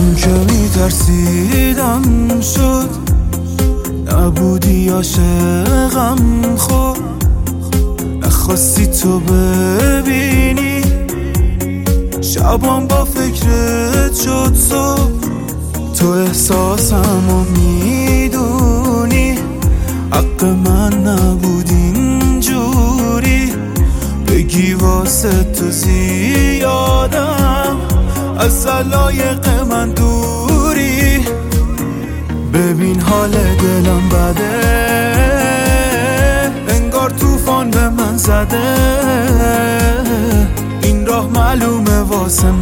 اون که میترسیدم شد، نبودی عاشقم خود، نخواستی تو ببینی شبام با فکرت شد صبح. تو احساسمو میدونی، حق من نبود اینجوری بگی واسه تو زیادم از علایق من دوری. ببین حال دلم بده، انگار طوفان به من زده، این راه معلومه واسه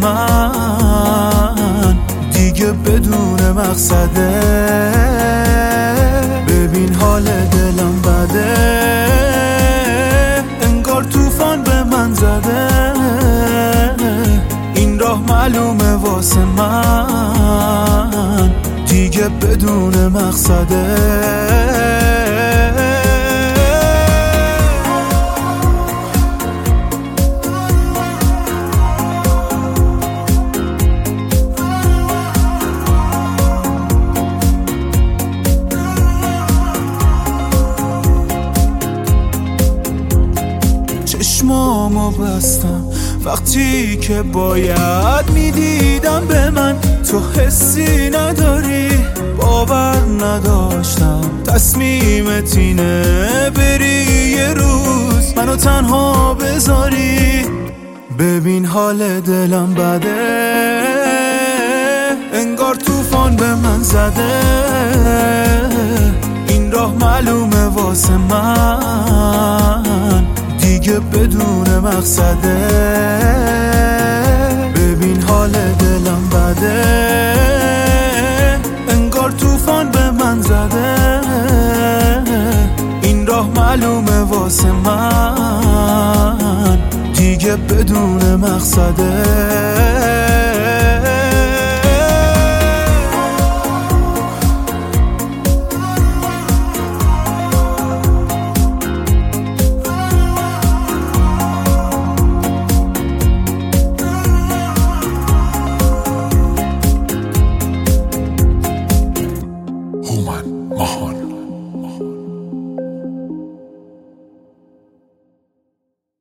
من دیگه بدون مقصده. ببین حال دلم بده، انگار طوفان به من زده، این راه معلومه واسه من دیگه بدون مقصده. چشمامو بستم وقتی که باید میدیدم به من، تو حسی نداری، باور نداشتم تصمیمت اینه بری یه روز منو تنها بذاری. ببین حال دلم بده، انگار طوفان به من زده، این راه معلومه واسه من دیگه بدون مقصده. ببین حال دلم بده، انگار طوفان به من زده، این راه معلومه واسه من دیگه بدون مقصده.